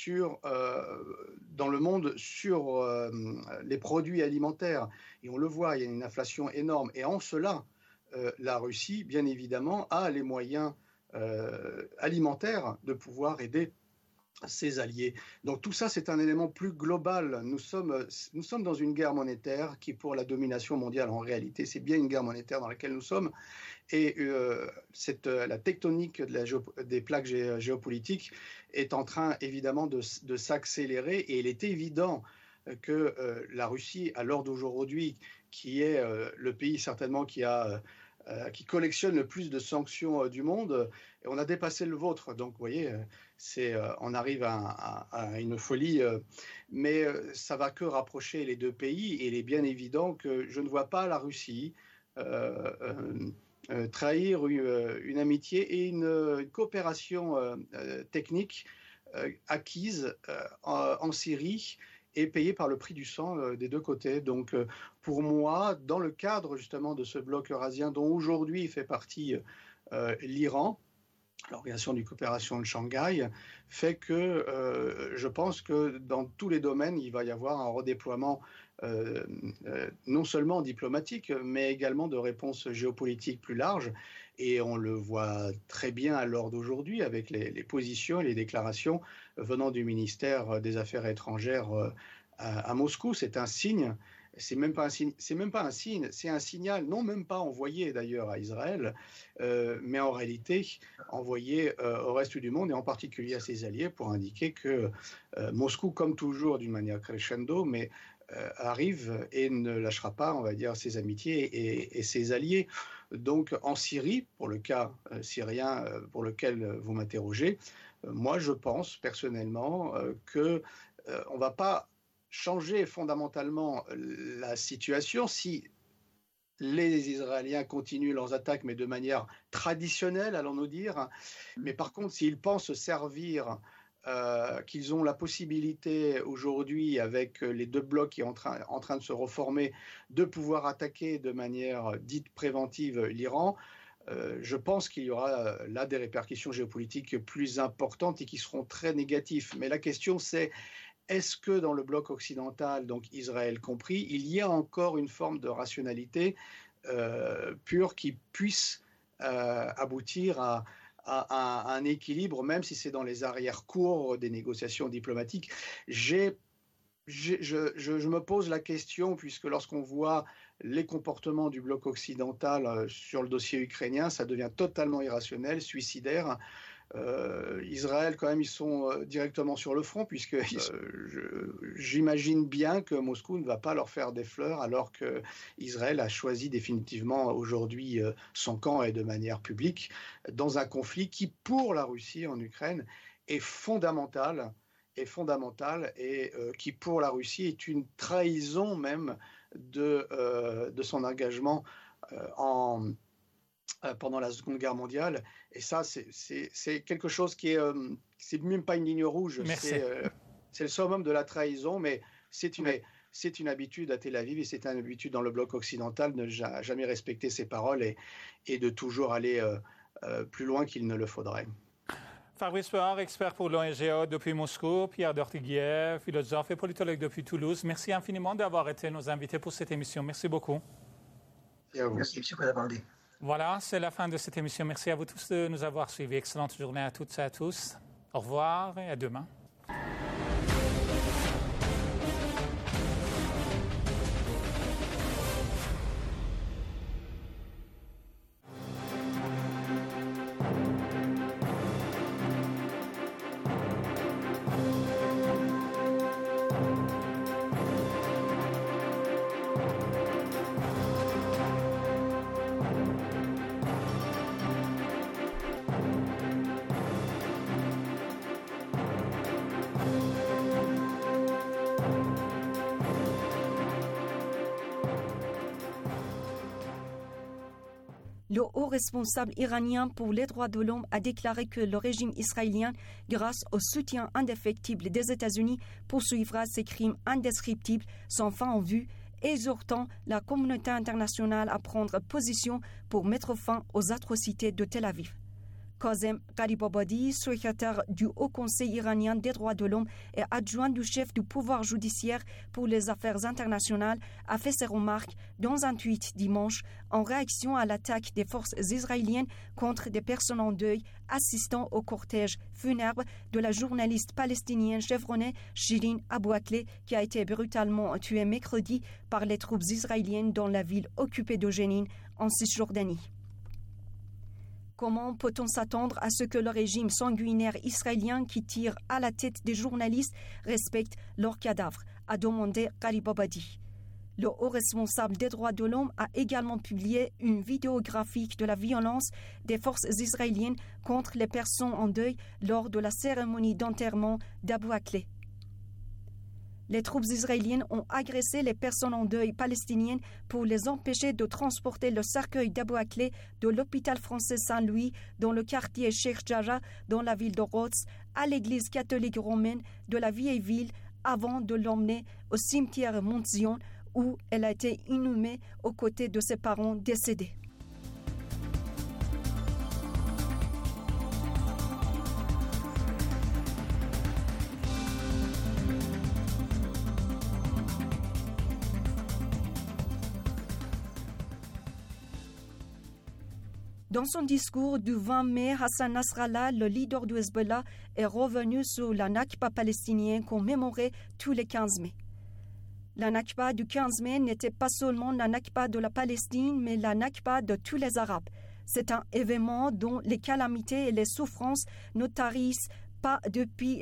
dans le monde sur les produits alimentaires. Et on le voit, il y a une inflation énorme. Et en cela, la Russie, bien évidemment, a les moyens alimentaires de pouvoir aider ses alliés. Donc tout ça, c'est un élément plus global. Nous sommes dans une guerre monétaire qui, pour la domination mondiale, en réalité, c'est bien une guerre monétaire dans laquelle nous sommes. Et la tectonique des plaques géopolitiques est en train, évidemment, de s'accélérer. Et il est évident que la Russie, à l'heure d'aujourd'hui, qui est le pays certainement qui collectionne le plus de sanctions du monde, et on a dépassé le vôtre. Donc, vous voyez, on arrive à une folie, mais ça va que rapprocher les deux pays. Et il est bien évident que je ne vois pas la Russie trahir une amitié et une coopération technique acquise en Syrie et payée par le prix du sang des deux côtés. Donc, pour moi, dans le cadre justement de ce bloc eurasien dont aujourd'hui fait partie l'Iran, l'Organisation de coopération de Shanghai, fait que je pense que dans tous les domaines, il va y avoir un redéploiement non seulement diplomatique, mais également de réponses géopolitiques plus larges. Et on le voit très bien à l'heure d'aujourd'hui avec les positions et les déclarations venant du ministère des Affaires étrangères à Moscou. C'est un signe. C'est même pas un signe, c'est un signal, non même pas envoyé d'ailleurs à Israël, mais en réalité envoyé au reste du monde et en particulier à ses alliés pour indiquer que Moscou, comme toujours d'une manière crescendo, mais arrive et ne lâchera pas, on va dire, ses amitiés et ses alliés. Donc en Syrie, pour le cas syrien pour lequel vous m'interrogez, moi je pense personnellement que on va pas changer fondamentalement la situation si les Israéliens continuent leurs attaques, mais de manière traditionnelle, allons-nous dire. Mais par contre, s'ils pensent se servir, qu'ils ont la possibilité aujourd'hui, avec les deux blocs qui sont en train de se reformer, de pouvoir attaquer de manière dite préventive l'Iran, je pense qu'il y aura là des répercussions géopolitiques plus importantes et qui seront très négatives. Mais la question c'est, est-ce que dans le bloc occidental, donc Israël compris, il y a encore une forme de rationalité pure qui puisse aboutir à un équilibre, même si c'est dans les arrière-cours des négociations diplomatiques? Je me pose la question, puisque lorsqu'on voit les comportements du bloc occidental sur le dossier ukrainien, ça devient totalement irrationnel, suicidaire. Israël, quand même, ils sont directement sur le front, puisque j'imagine bien que Moscou ne va pas leur faire des fleurs, alors qu'Israël a choisi définitivement aujourd'hui son camp et de manière publique, dans un conflit qui, pour la Russie en Ukraine, est fondamental et qui, pour la Russie, est une trahison même de son engagement pendant la Seconde Guerre mondiale. Et ça, c'est quelque chose qui est... c'est même pas une ligne rouge, c'est le summum de la trahison, mais c'est une habitude à Tel Aviv et c'est une habitude dans le bloc occidental de ne jamais respecter ses paroles et de toujours aller plus loin qu'il ne le faudrait. Fabrice Peur, expert pour l'ONGO depuis Moscou, Pierre Dortiguier, philosophe et politologue depuis Toulouse. Merci infiniment d'avoir été nos invités pour cette émission. Merci beaucoup. Merci, M. Colabaldi. Voilà, c'est la fin de cette émission. Merci à vous tous de nous avoir suivis. Excellente journée à toutes et à tous. Au revoir et à demain. Le haut responsable iranien pour les droits de l'homme a déclaré que le régime israélien, grâce au soutien indéfectible des États-Unis, poursuivra ces crimes indescriptibles sans fin en vue, exhortant la communauté internationale à prendre position pour mettre fin aux atrocités de Tel Aviv. Qasem Gharibabadi, secrétaire du Haut Conseil iranien des droits de l'homme et adjoint du chef du pouvoir judiciaire pour les affaires internationales, a fait ses remarques dans un tweet dimanche en réaction à l'attaque des forces israéliennes contre des personnes en deuil assistant au cortège funèbre de la journaliste palestinienne chevronnée Shirin Abu Akleh qui a été brutalement tuée mercredi par les troupes israéliennes dans la ville occupée de Jenin en Cisjordanie. Comment peut-on s'attendre à ce que le régime sanguinaire israélien qui tire à la tête des journalistes respecte leurs cadavres, a demandé Gharibabadi. Le haut responsable des droits de l'homme a également publié une vidéo graphique de la violence des forces israéliennes contre les personnes en deuil lors de la cérémonie d'enterrement d'Abu Akleh. Les troupes israéliennes ont agressé les personnes en deuil palestiniennes pour les empêcher de transporter le cercueil d'Abu Akleh de l'hôpital français Saint-Louis dans le quartier Sheikh Jarrah dans la ville de Rhodes à l'église catholique romaine de la vieille ville avant de l'emmener au cimetière Mont Zion où elle a été inhumée aux côtés de ses parents décédés. Dans son discours du 20 mai, Hassan Nasrallah, le leader du Hezbollah, est revenu sur la Nakba palestinienne commémorée tous les 15 mai. La Nakba du 15 mai n'était pas seulement la Nakba de la Palestine, mais la Nakba de tous les Arabes. C'est un événement dont les calamités et les souffrances ne tarissent pas depuis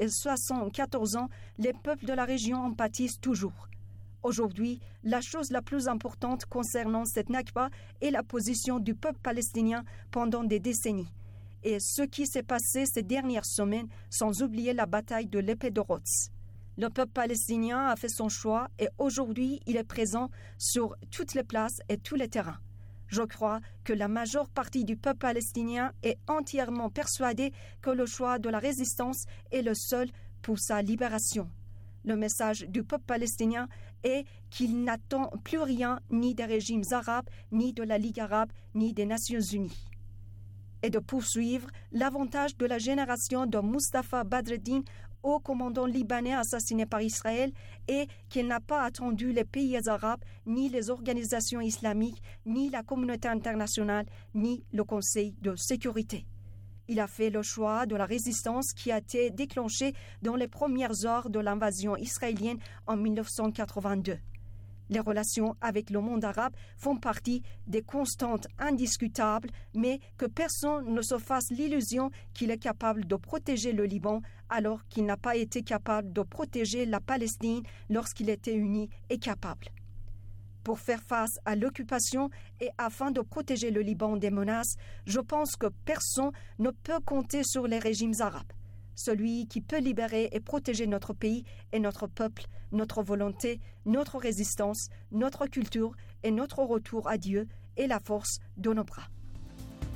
74 ans. Les peuples de la région en pâtissent toujours. Aujourd'hui, la chose la plus importante concernant cette Nakba est la position du peuple palestinien pendant des décennies et ce qui s'est passé ces dernières semaines, sans oublier la bataille de l'épée de Rhodes. Le peuple palestinien a fait son choix et aujourd'hui, il est présent sur toutes les places et tous les terrains. Je crois que la majeure partie du peuple palestinien est entièrement persuadée que le choix de la résistance est le seul pour sa libération. Le message du peuple palestinien est qu'il n'attend plus rien ni des régimes arabes, ni de la Ligue arabe, ni des Nations unies. Et de poursuivre l'avantage de la génération de Mustafa Badreddin, haut commandant libanais assassiné par Israël, et qu'il n'a pas attendu les pays arabes, ni les organisations islamiques, ni la communauté internationale, ni le Conseil de sécurité. Il a fait le choix de la résistance qui a été déclenchée dans les premières heures de l'invasion israélienne en 1982. Les relations avec le monde arabe font partie des constantes indiscutables, mais que personne ne se fasse l'illusion qu'il est capable de protéger le Liban alors qu'il n'a pas été capable de protéger la Palestine lorsqu'il était uni et capable. Pour faire face à l'occupation et afin de protéger le Liban des menaces, je pense que personne ne peut compter sur les régimes arabes. Celui qui peut libérer et protéger notre pays est notre peuple, notre volonté, notre résistance, notre culture et notre retour à Dieu et la force de nos bras.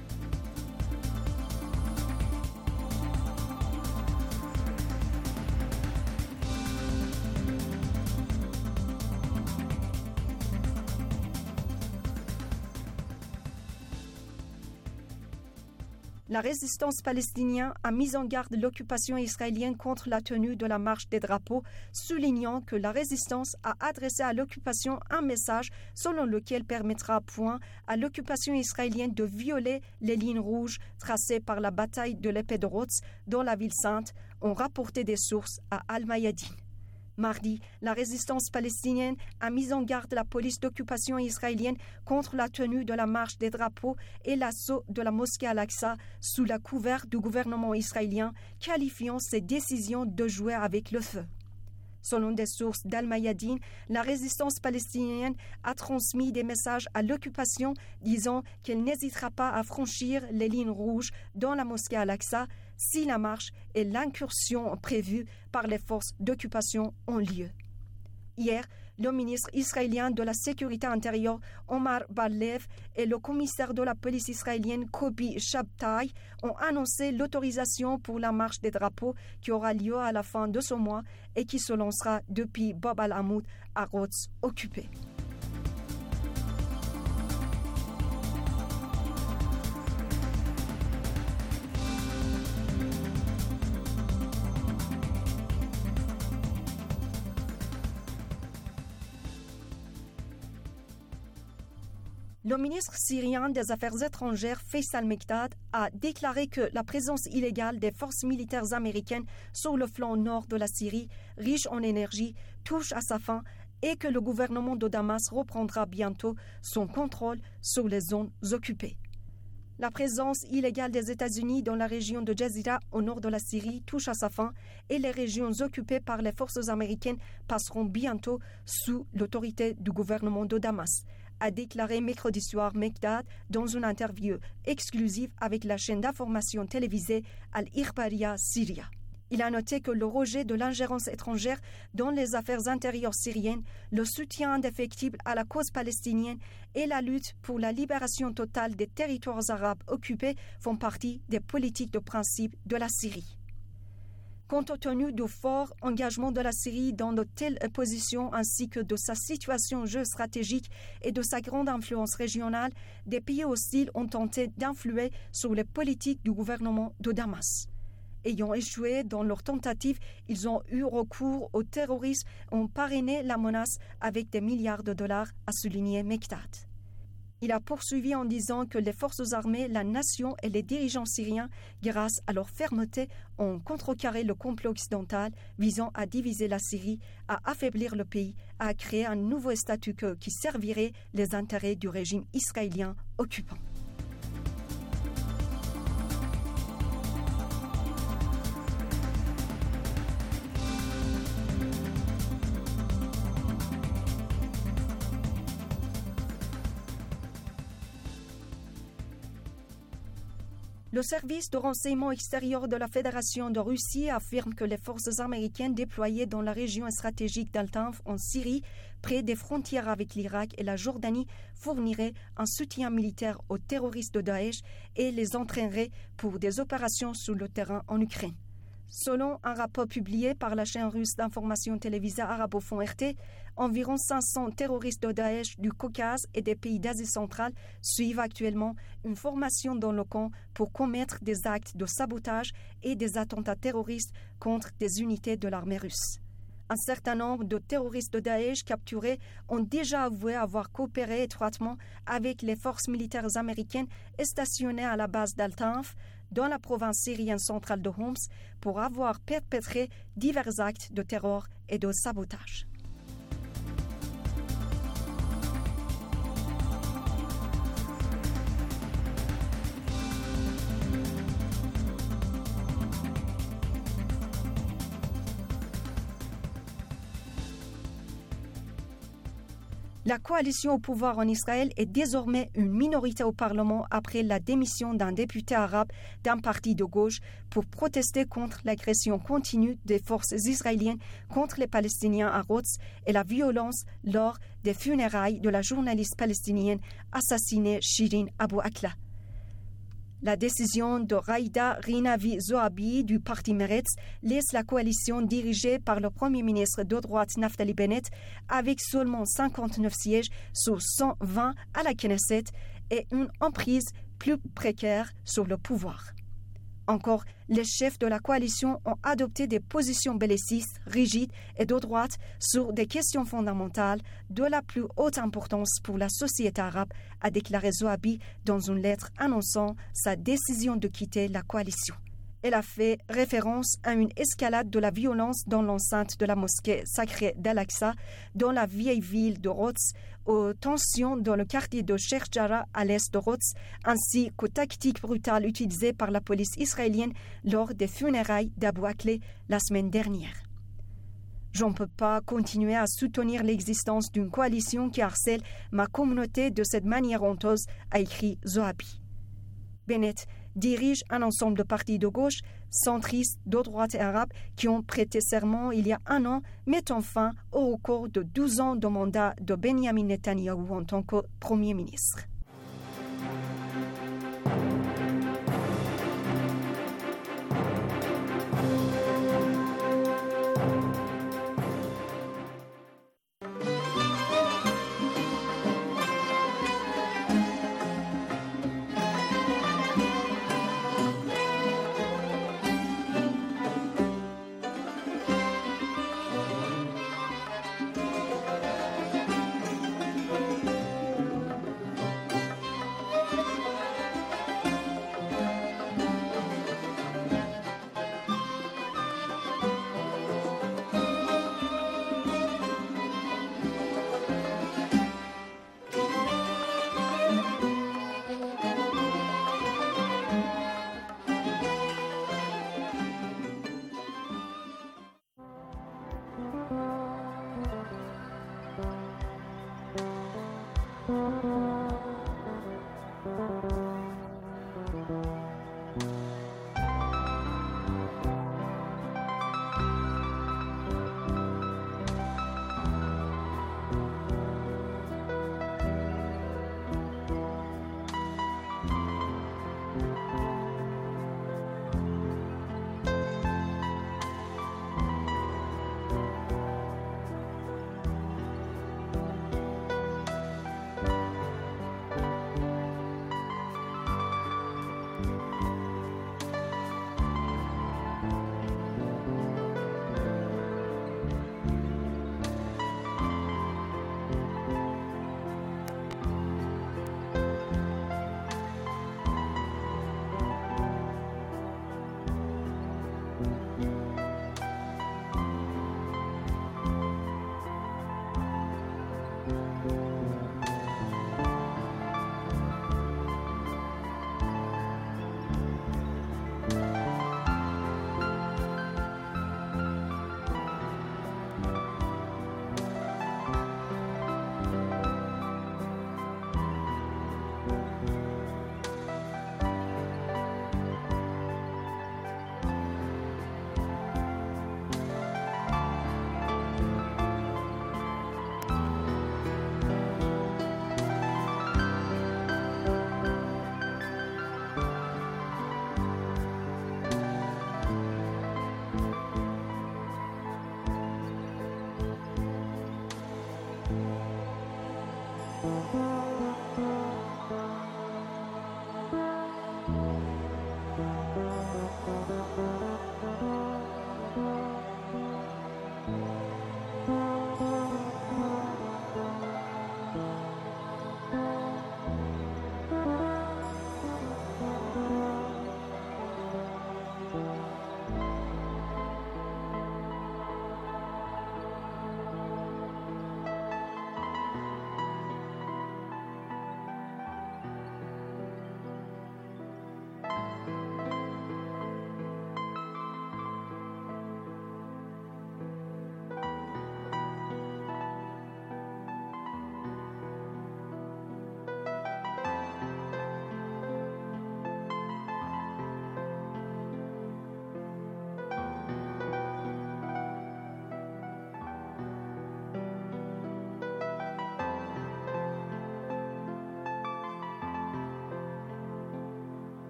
La résistance palestinienne a mis en garde l'occupation israélienne contre la tenue de la marche des drapeaux, soulignant que la résistance a adressé à l'occupation un message selon lequel permettra point à l'occupation israélienne de violer les lignes rouges tracées par la bataille de l'épée de Rhodes dans la ville sainte, ont rapporté des sources à Al-Mayadin. Mardi, la résistance palestinienne a mis en garde la police d'occupation israélienne contre la tenue de la marche des drapeaux et l'assaut de la mosquée Al-Aqsa sous la couverte du gouvernement israélien, qualifiant ces décisions de jouer avec le feu. Selon des sources d'Al-Mayadin, la résistance palestinienne a transmis des messages à l'occupation disant qu'elle n'hésitera pas à franchir les lignes rouges dans la mosquée Al-Aqsa si la marche et l'incursion prévues par les forces d'occupation ont lieu. Hier, le ministre israélien de la Sécurité intérieure, Omar Bar-Lev, et le commissaire de la police israélienne, Kobi Shabtai, ont annoncé l'autorisation pour la marche des drapeaux qui aura lieu à la fin de ce mois et qui se lancera depuis Bab al-Amoud à Rhodes occupé. Le ministre syrien des Affaires étrangères, Faisal Mekdad, a déclaré que la présence illégale des forces militaires américaines sur le flanc nord de la Syrie, riche en énergie, touche à sa fin et que le gouvernement de Damas reprendra bientôt son contrôle sur les zones occupées. La présence illégale des États-Unis dans la région de Jazira au nord de la Syrie touche à sa fin et les régions occupées par les forces américaines passeront bientôt sous l'autorité du gouvernement de Damas, a déclaré mercredi soir Mekdad dans une interview exclusive avec la chaîne d'information télévisée Al-Ikhbariya Syria. Il a noté que le rejet de l'ingérence étrangère dans les affaires intérieures syriennes, le soutien indéfectible à la cause palestinienne et la lutte pour la libération totale des territoires arabes occupés font partie des politiques de principe de la Syrie. Compte tenu du fort engagement de la Syrie dans de telles positions ainsi que de sa situation géostratégique et de sa grande influence régionale, des pays hostiles ont tenté d'influer sur les politiques du gouvernement de Damas. Ayant échoué dans leur tentative, ils ont eu recours au terrorisme et ont parrainé la menace avec des milliards de dollars, a souligné Mekdad. Il a poursuivi en disant que les forces armées, la nation et les dirigeants syriens, grâce à leur fermeté, ont contrecarré le complot occidental visant à diviser la Syrie, à affaiblir le pays, à créer un nouveau statu quo qui servirait les intérêts du régime israélien occupant. Le service de renseignement extérieur de la Fédération de Russie affirme que les forces américaines déployées dans la région stratégique d'Al-Tanf en Syrie, près des frontières avec l'Irak et la Jordanie, fourniraient un soutien militaire aux terroristes de Daesh et les entraîneraient pour des opérations sur le terrain en Ukraine. Selon un rapport publié par la chaîne russe d'information télévisée arabophone RT, environ 500 terroristes de Daesh du Caucase et des pays d'Asie centrale suivent actuellement une formation dans le camp pour commettre des actes de sabotage et des attentats terroristes contre des unités de l'armée russe. Un certain nombre de terroristes de Daesh capturés ont déjà avoué avoir coopéré étroitement avec les forces militaires américaines stationnées à la base d'Al-Tanf, dans la province syrienne centrale de Homs, pour avoir perpétré divers actes de terror et de sabotage. La coalition au pouvoir en Israël est désormais une minorité au Parlement après la démission d'un député arabe d'un parti de gauche pour protester contre l'agression continue des forces israéliennes contre les Palestiniens à Rhodes et la violence lors des funérailles de la journaliste palestinienne assassinée Shirin Abu Akleh. La décision de Raïda Rinavi Zoabi du parti Meretz laisse la coalition dirigée par le Premier ministre de droite Naftali Bennett avec seulement 59 sièges sur 120 à la Knesset et une emprise plus précaire sur le pouvoir. Encore, les chefs de la coalition ont adopté des positions bellicistes, rigides et de droite sur des questions fondamentales de la plus haute importance pour la société arabe, a déclaré Zoabi dans une lettre annonçant sa décision de quitter la coalition. Elle a fait référence à une escalade de la violence dans l'enceinte de la mosquée sacrée d'Al-Aqsa, dans la vieille ville de Rhodes, aux tensions dans le quartier de Sheikh Jarrah à l'est de Rhodes, ainsi qu'aux tactiques brutales utilisées par la police israélienne lors des funérailles d'Abou Akleh la semaine dernière. Je ne peux pas continuer à soutenir l'existence d'une coalition qui harcèle ma communauté de cette manière honteuse, a écrit Zoabi. Bennett dirige un ensemble de partis de gauche, centristes, de droite et arabes qui ont prêté serment il y a un an, mettant fin au recours de 12 ans de mandat de Benjamin Netanyahou en tant que Premier ministre.